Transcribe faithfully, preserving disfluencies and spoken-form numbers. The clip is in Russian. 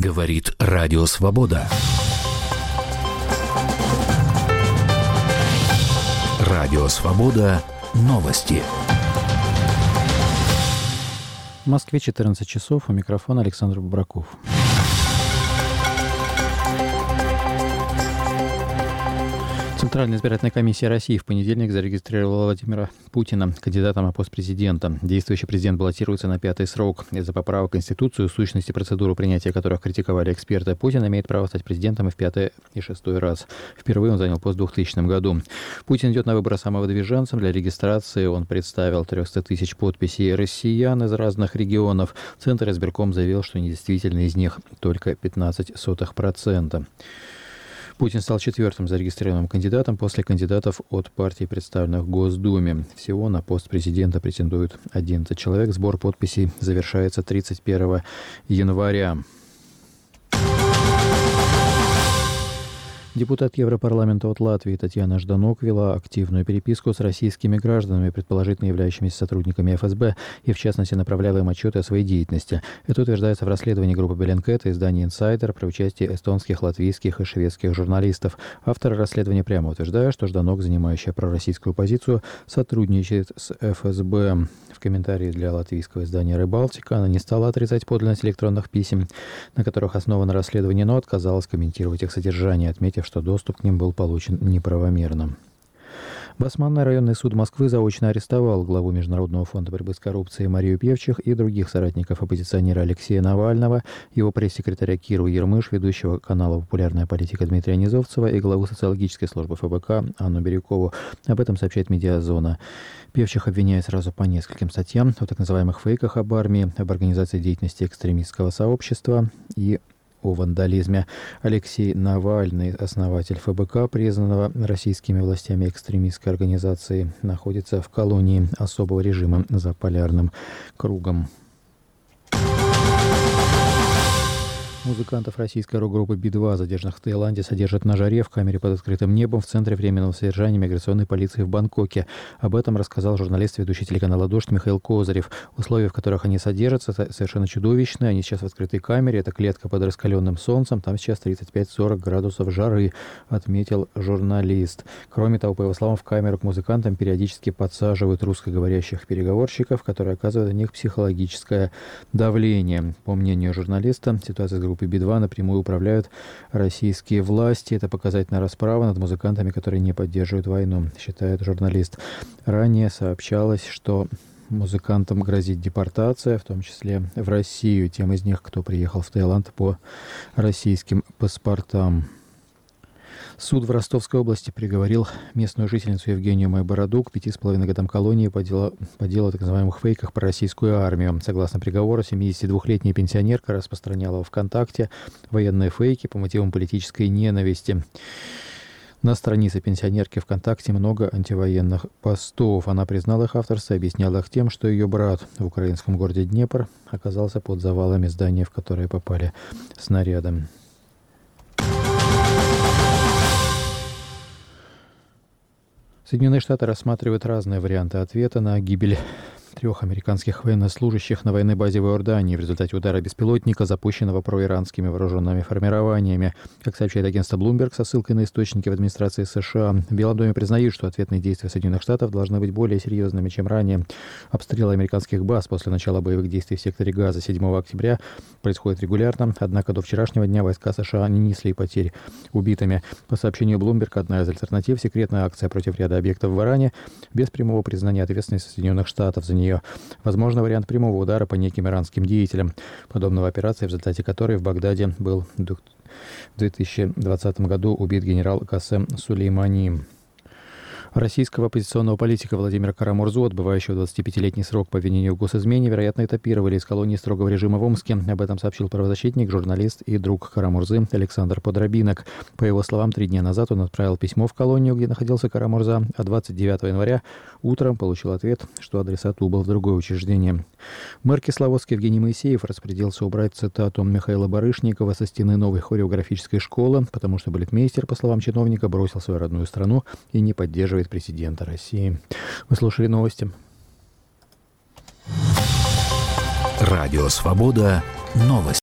Говорит Радио Свобода. Радио Свобода. Новости. В Москве четырнадцать часов. У микрофона Александр Бобраков. Центральная избирательная комиссия России в понедельник зарегистрировала Владимира Путина кандидатом на пост президента. Действующий президент баллотируется на пятый срок. Из-за поправок в Конституцию, сущности процедуру принятия которых критиковали эксперты, Путин имеет право стать президентом и в пятый, и шестой раз. Впервые он занял пост в двухтысячном году. Путин идет на выборы самовыдвиженцем. Для регистрации он представил триста тысяч подписей россиян из разных регионов. Центр избирком заявил, что недействительны из них только пятнадцать сотых процента. Путин стал четвертым зарегистрированным кандидатом после кандидатов от партий, представленных в Госдуме. Всего на пост президента претендуют одиннадцать человек. Сбор подписей завершается тридцать первого января. Депутат Европарламента от Латвии Татьяна Жданок вела активную переписку с российскими гражданами, предположительно являющимися сотрудниками эф эс бэ, и в частности направляла им отчеты о своей деятельности. Это утверждается в расследовании группы Bellingcat и издания «Инсайдер» при участии эстонских, латвийских и шведских журналистов. Авторы расследования прямо утверждают, что Жданок, занимающая пророссийскую позицию, сотрудничает с эф эс бэ. В комментарии для латвийского издания «Рыбалтика» она не стала отрицать подлинность электронных писем, на которых основано расследование, но отказалась комментировать их содержание, отметив, что доступ к ним был получен неправомерно. Басманный районный суд Москвы заочно арестовал главу Международного фонда борьбы с коррупцией Марию Певчих и других соратников оппозиционера Алексея Навального, его пресс-секретаря Киру Ермыш, ведущего канала «Популярная политика» Дмитрия Низовцева и главу социологической службы эф бэ ка Анну Бирюкову. Об этом сообщает «Медиазона». Певчих обвиняют сразу по нескольким статьям о так называемых фейках об армии, об организации деятельности экстремистского сообщества и о вандализме. Алексей Навальный, основатель эф бэ ка, признанного российскими властями экстремистской организацией, находится в колонии особого режима за полярным кругом. Музыкантов российской рок-группы би два, задержанных в Таиланде, содержат на жаре в камере под открытым небом в Центре временного содержания миграционной полиции в Бангкоке. Об этом рассказал журналист, ведущий телеканала «Дождь» Михаил Козырев. Условия, в которых они содержатся, совершенно чудовищные. Они сейчас в открытой камере. Это клетка под раскаленным солнцем. Там сейчас тридцать пять сорок градусов жары, отметил журналист. Кроме того, по его словам, в камеру к музыкантам периодически подсаживают русскоговорящих переговорщиков, которые оказывают на них психологическое давление. По мнению журналиста, ситуация с группой би два напрямую управляют российские власти. Это показательная расправа над музыкантами, которые не поддерживают войну, считает журналист. Ранее сообщалось, что музыкантам грозит депортация, в том числе в Россию, тем из них, кто приехал в Таиланд по российским паспортам. Суд в Ростовской области приговорил местную жительницу Евгению Майбороду к пяти с половиной годам колонии по делу, по делу о так называемых фейках про российскую армию. Согласно приговору, семидесятидвухлетняя пенсионерка распространяла ВКонтакте военные фейки по мотивам политической ненависти. На странице пенсионерки ВКонтакте много антивоенных постов. Она признала их авторство и объясняла их тем, что ее брат в украинском городе Днепр оказался под завалами здания, в которое попали снаряды. Соединенные Штаты рассматривают разные варианты ответа на гибель трех американских военнослужащих на военной базе в Иордании в результате удара беспилотника, запущенного проиранскими вооруженными формированиями. Как сообщает агентство Bloomberg со ссылкой на источники в администрации США, в Белом доме признают, что ответные действия Соединенных Штатов должны быть более серьезными, чем ранее. Обстрелы американских баз после начала боевых действий в секторе Газа седьмого октября происходят регулярно, однако до вчерашнего дня войска США не несли потерь убитыми. По сообщению Bloomberg, одна из альтернатив — секретная акция против ряда объектов в Иране без прямого признания ответственности Соединенных Штатов за нее. Возможно, вариант прямого удара по неким иранским деятелям. Подобного операции, в результате которой в Багдаде был в две тысячи двадцатом году убит генерал Касем Сулеймани. Российского оппозиционного политика Владимира Карамурзу, отбывающего двадцатипятилетний срок по обвинению в госизмене, вероятно, этапировали из колонии строгого режима в Омске. Об этом сообщил правозащитник, журналист и друг Карамурзы Александр Подробинок. По его словам, три дня назад он отправил письмо в колонию, где находился Карамурза, а двадцать девятого января утром получил ответ, что адресат убыл в другое учреждение. Мэр Кисловодска Евгений Моисеев распорядился убрать цитату Михаила Барышникова со стены новой хореографической школы, потому что балетмейстер, по словам чиновника, бросил свою родную страну и не поддерживает президента России. Вы слушали новости. Радио Свобода. Новости.